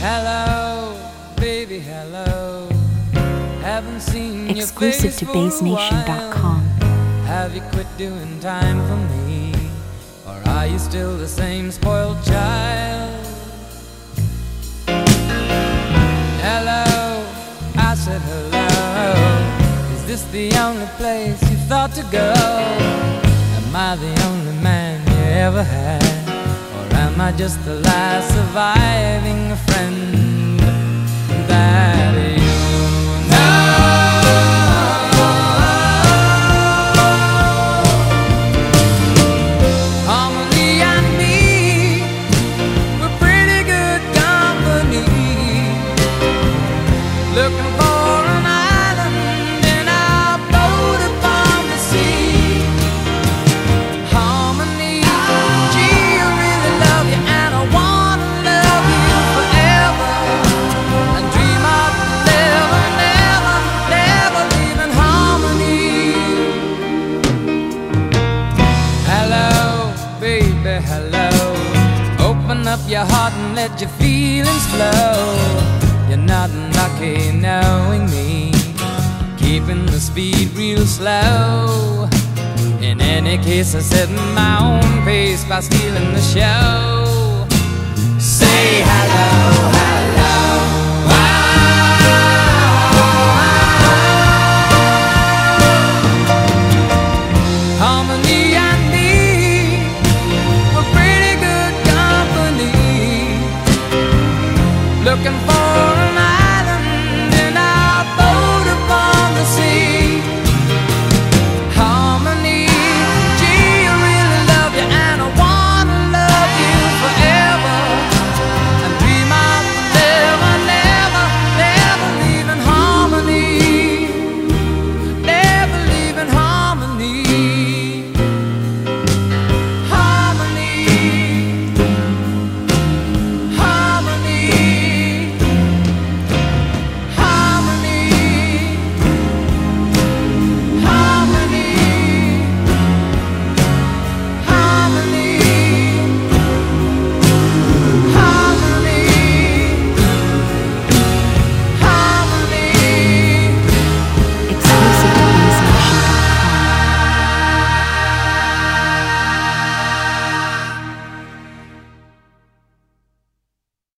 Hello, baby, hello. Haven't seen Exclusive your face to for a BassNation.com. while. Have you quit doing time for me? Or are you still the same spoiled child? Hello, I said hello. Is this the only place you thought to go? Am I the only man you ever had? Or am I just the last surviving friend that you know? Harmony and me, we're pretty good company. Looking for an island in our boat upon the sea. Harmony, gee, I really love you and I wanna love you forever. And dream of never, never, never leaving Harmony. Hello, baby, hello. Open up your heart and let your feelings flow. You're not lucky knowing me, keeping the speed real slow. In any case, I set my own pace by stealing the show. Say hello, hello. Harmony and me, we're pretty good company. Looking for